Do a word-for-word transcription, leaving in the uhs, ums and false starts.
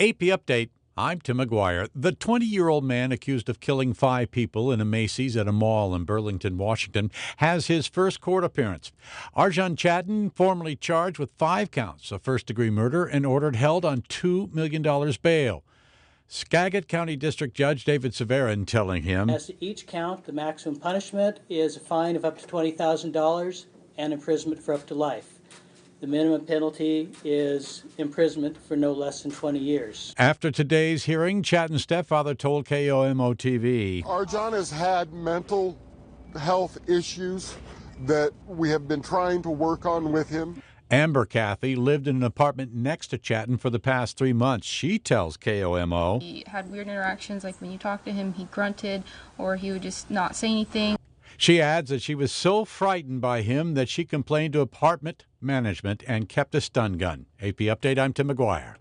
A P Update. I'm Tim McGuire. The twenty-year-old man accused of killing five people in a Macy's at a mall in Burlington, Washington, has his first court appearance. Arjan Chadden, formerly charged with five counts of first-degree murder and ordered held on two million dollars bail. Skagit County District Judge David Severin telling him, As to each count, the maximum punishment is a fine of up to twenty thousand dollars and imprisonment for up to life. The minimum penalty is imprisonment for no less than twenty years. After today's hearing, Chadden's stepfather told K O M O T V, Arjan has had mental health issues that we have been trying to work on with him. Amber Cathy lived in an apartment next to Chadden for the past three months. She tells K O M O. He had weird interactions, like when you talked to him, he grunted or he would just not say anything. She adds that she was so frightened by him that she complained to apartment management and kept a stun gun. A P Update, I'm Tim McGuire.